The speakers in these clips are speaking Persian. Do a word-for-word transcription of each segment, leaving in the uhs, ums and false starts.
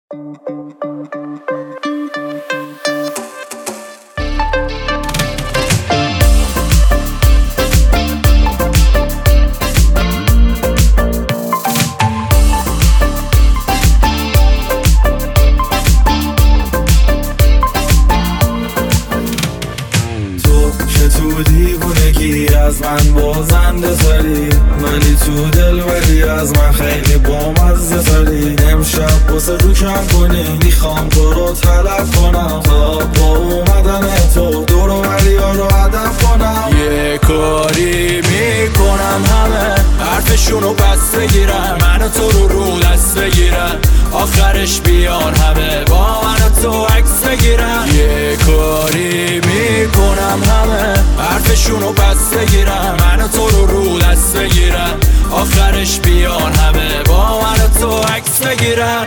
تو دیوونگی از من بازنده تری، ولی تو دل بری از من خیلی بامزه تری. امشب واسه رو کم کنی میخوام تو رو طلب کنم، تا با اومدن تو دور و بریا رو هدف کنم. یه کاری میکنم همه حرفشونو پس بگیرن، من و تو رو رو دست بگیرن، آخرش بیان همه با من و تو عکس بگیرن. یه کاری میکنم همه حرفشونو پس بگیرن، من و تو رو رو دست بگیرن، آخرش بیان همه با من و تو عکس بگیرن.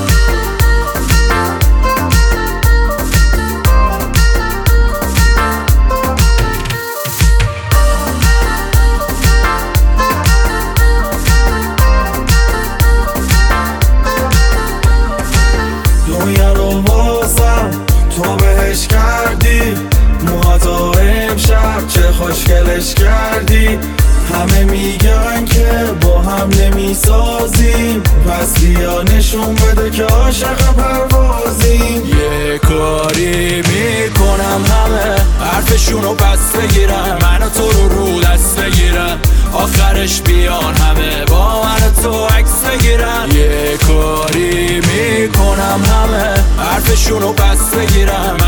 دنیا رو واسم تو بهش کردی، موهاتو امشب چه خوشگلش کردی. همه میگن که با هم نمیسازیم، پس بیا نشون بده که عاشق پروازیم. یه کاری میکنم همه حرفشونو پس بگیرن، من و تو رو رو دست بگیرن، آخرش بیان همه با من و تو عکس بگیرن. یه کاری میکنم همه حرفشونو پس بگیرن،